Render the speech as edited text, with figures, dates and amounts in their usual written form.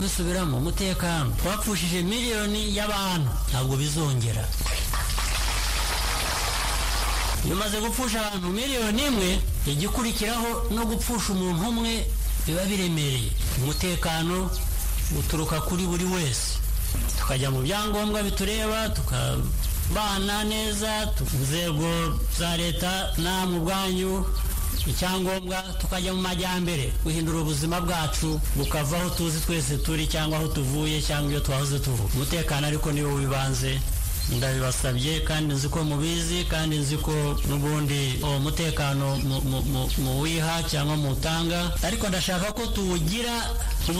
dusubiramo umutekano twapfushije miliyoni y'abantu ntabwo bizongera. Iyo umaze gupfusha abantu miliyoni imwe, igikurikiraho no gupfusha umuntu umwe biba biremereye. Umutekano uturuka kuri buri wese, tukajya mu byangombwa bitureba, tukabana neza, inzego za leta namwe ubwanyu icyangombwa, tukajya mu majyambere guhindura ubuzima bwacu bukava aho tuzi twese turi cyangwa aho tuvuye cyangwa iyo twahoze tuvuga. Umutekano ariko niwo wibanze, ndabibasabye kandi nzi ko mubizi kandi nzi ko n'ubundi umutekano mu wiha cyangwa mutanga, ariko ndashaka ko tuwugira